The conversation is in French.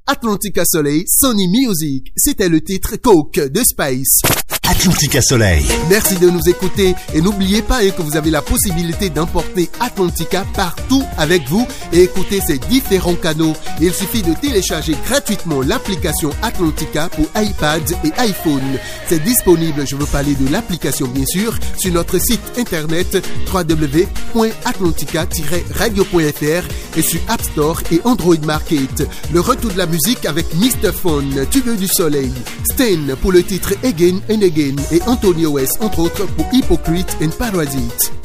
Atlantica Soleil, Sony Music. C'était le titre Coke de Spice. Atlantica Soleil. Merci de nous écouter et n'oubliez pas que vous avez la possibilité d'emporter Atlantica partout avec vous et écouter ces différents canaux. Il suffit de télécharger gratuitement l'application Atlantica pour iPad et iPhone. C'est disponible, je veux parler de l'application bien sûr, sur notre site internet www.atlantica-radio.fr et sur App Store et Android Market. Le retour de la musique avec Mr. Phone, Tugue du Soleil, Stain pour le titre Again and Again et Antonio West entre autres pour Hypocrite and Parasite.